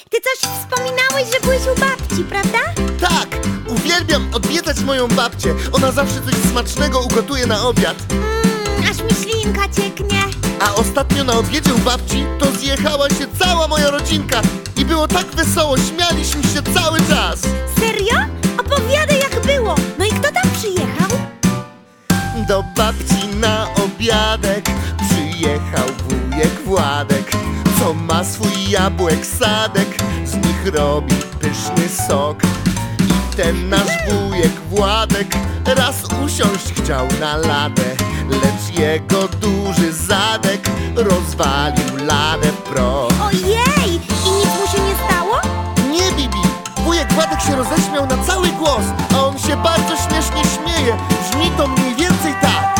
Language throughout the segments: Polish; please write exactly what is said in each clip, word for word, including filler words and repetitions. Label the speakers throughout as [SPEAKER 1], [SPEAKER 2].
[SPEAKER 1] ty coś wspominałeś, że byłeś u babci, prawda?
[SPEAKER 2] Tak, uwielbiam odwiedzać moją babcię. Ona zawsze coś smacznego ugotuje na obiad.
[SPEAKER 1] Mmm, aż mi ślinka cieknie.
[SPEAKER 2] A ostatnio na obiedzie u babci to zjechała się cała moja rodzinka. I było tak wesoło, śmialiśmy się cały czas.
[SPEAKER 1] Serio? Opowiadaj, jak było. No i kto tam przyjechał?
[SPEAKER 2] Do babci na obiadek przyjechał wujek Władek, co ma swój jabłek sadek, z nich robi pyszny sok. I ten nasz wujek Władek raz usiąść chciał na ladę, lecz jego duży zadek rozwalił ladę w proch.
[SPEAKER 1] Ojej! I nic mu się nie stało?
[SPEAKER 2] Nie, Bibi! Wujek Władek się roześmiał na cały głos, a on się bardzo śmiesznie śmieje. Brzmi to mniej więcej tak.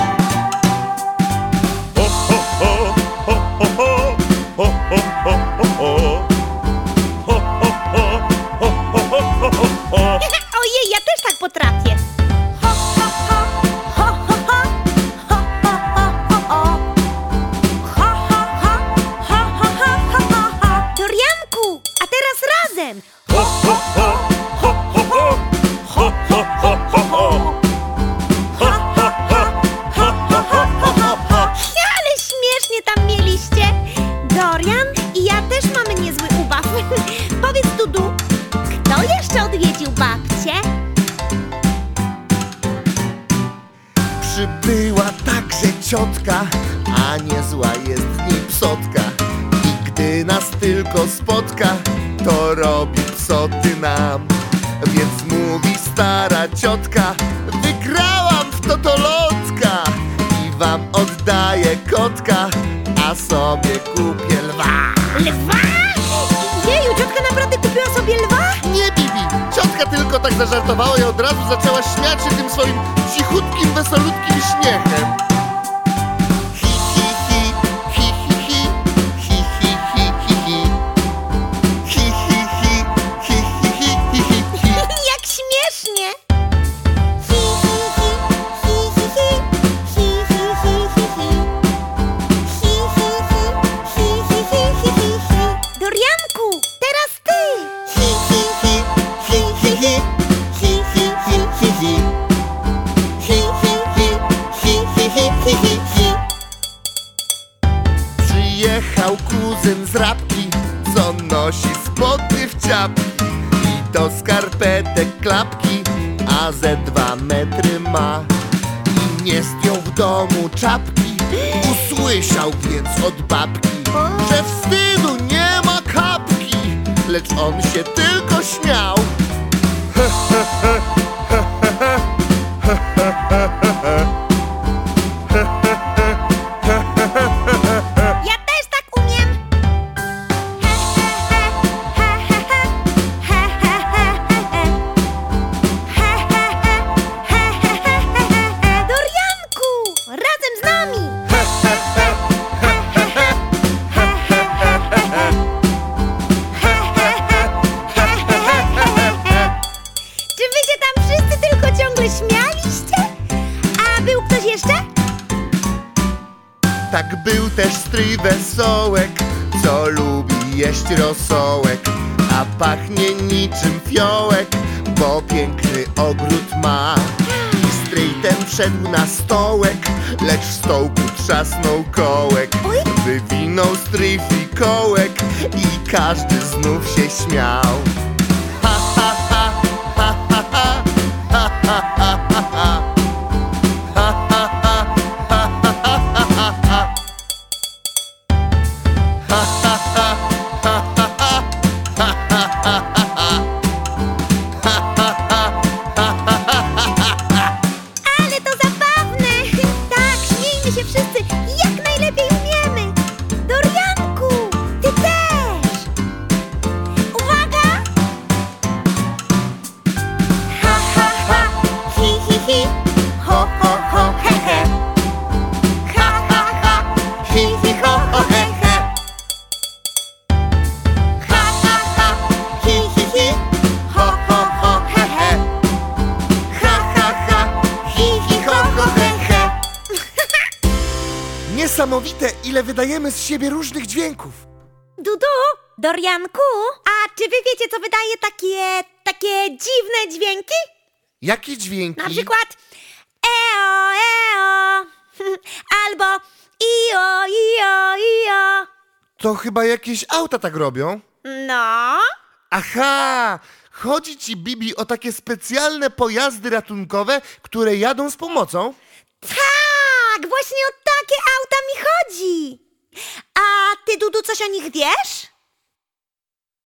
[SPEAKER 1] Ojej, ja też tak potrafię. Ho, ho, ho, ho, ho, ho, ho, ho, ho, ho. Ho, ho, ho, ho, ho, ho, ho, ho. Dorianku, a teraz razem. Ho, ho, ho, ho, ho, ho. Ho, ho, ho, ho, ho. Ho, ho, ho, ho, ho, ho, ho, ho. Ale śmiesznie tam mieliście. Dorian i ja też mamy niezły ubaw. Powiedz, Dudu, kto jeszcze odwiedził babcię?
[SPEAKER 2] Przybyła także ciotka, a niezła jest w niej psotka. I gdy nas tylko spotka, to robi psoty nam. Więc mówi stara ciotka: wygrałam w totolotka i wam oddaję kotka, a sobie kupię lwa.
[SPEAKER 1] Lwa? Jeju, ciotka naprawdę kupiła sobie lwa?
[SPEAKER 2] Nie, Bibi! Ciotka tylko tak zażartowała i od razu zaczęła śmiać się tym swoim cichutkim, wesolutkim śmiechem. Hi, hi, hi, hi, hi, hi, hi, hi, hi, hi, hi. Hi, hi, hi, hi, hi, hi, hi, hi, hi.
[SPEAKER 1] Jak śmiesznie! Hi, hi, hi, hi, hi, hi, hi, hi, hi, hi, hi. Hi, hi, hi, hi, hi, hi, hi, hi, hi. Dorianku, teraz ty!
[SPEAKER 2] Hi, hi, hi, hi, hi, hi, hi, hi, hi, hi, hi. Hi, hi, hi, hi, hi, hi, hi, hi, hi. Przyjechał kuzyn z Rabki, co nosi spodnie w ciapki i do skarpetek klapki, a ze dwa metry ma. I nie zdjął w domu czapki, usłyszał więc od babki, że wstydu nie ma kapki, lecz on się tylko śmiał.
[SPEAKER 1] Ja też tak umiem! He, he, he, he, he, he, he, he, he. He, he, he, he, he, he, he, he. Dorianku, razem z nami! He, he, he, he, he, he, he, he, he, he. He, he, he, he, he, he, he, he. Czy wy się tam wszyscy tylko ciągle śmialiście? A był ktoś jeszcze?
[SPEAKER 2] Tak był też stryj Wesołek, co lubi jeść rosołek, a pachnie niczym fiołek, bo piękny ogród ma. I stryj ten wszedł na stołek, lecz w stołku trzasnął kołek.
[SPEAKER 1] Oj.
[SPEAKER 2] Wywinął stryj fikołek i każdy znów się śmiał. Ha, ha, ha, ha, ha, ha, ha, ha, ha, ha, ha.
[SPEAKER 1] Ale to zabawne! Tak, śmiejmy się wszyscy jak najlepiej umiemy! Dorianku, ty też! Uwaga! Ha, ha, ha! Hi, hi, hi! Ho, ho, ho, he, he! Ha, ha, ha! Hi, hi, ho, ho, he, he! Ha, ha, ha! Hi, hi, hi! Ho, ho, ho, he, he! Ha, ha, ha! Hi, hi, ho, ho, he, he!
[SPEAKER 2] Niesamowite, ile wydajemy z siebie różnych dźwięków.
[SPEAKER 1] Dudu, Dorianku, a czy wy wiecie, co wydaje takie, takie dziwne dźwięki?
[SPEAKER 2] Jakie dźwięki?
[SPEAKER 1] Na przykład eo, eo, albo io, io, io.
[SPEAKER 2] To chyba jakieś auta tak robią.
[SPEAKER 1] No,
[SPEAKER 2] Aha! Chodzi ci, Bibi, o takie specjalne pojazdy ratunkowe, które jadą z pomocą?
[SPEAKER 1] tak, właśnie o takie auta mi chodzi. A ty, Dudu, coś o nich wiesz?